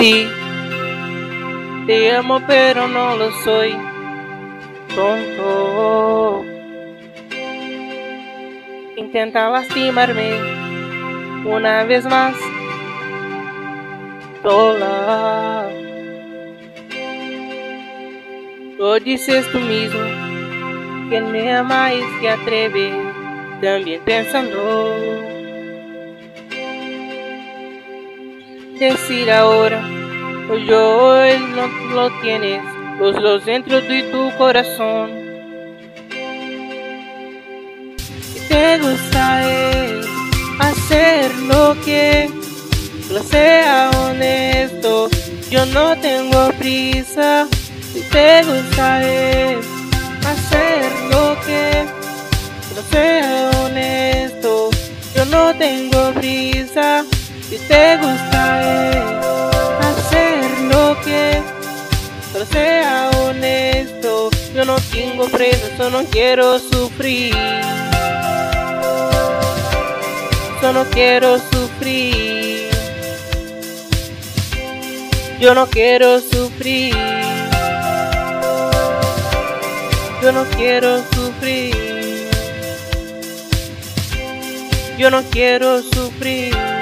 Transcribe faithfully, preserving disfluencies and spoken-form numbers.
Sí, te amo pero no lo soy. Tonto. Intenta lastimarme una vez más. Sola. Lo dices tú mismo, que me ama y se atreve, también pensando. Decir ahora, o yo él no lo tienes, los dos dentro de tu corazón. Si te gusta él, hacer lo que lo sea honesto, yo no tengo prisa. Si te gusta él, hacer lo que no sea honesto, yo no tengo prisa. Si te gusta él, hacer lo que no sea honesto, yo no tengo prisa, solo quiero sufrir. Solo quiero sufrir. Yo no quiero sufrir. Yo no quiero sufrir. Yo no quiero sufrir.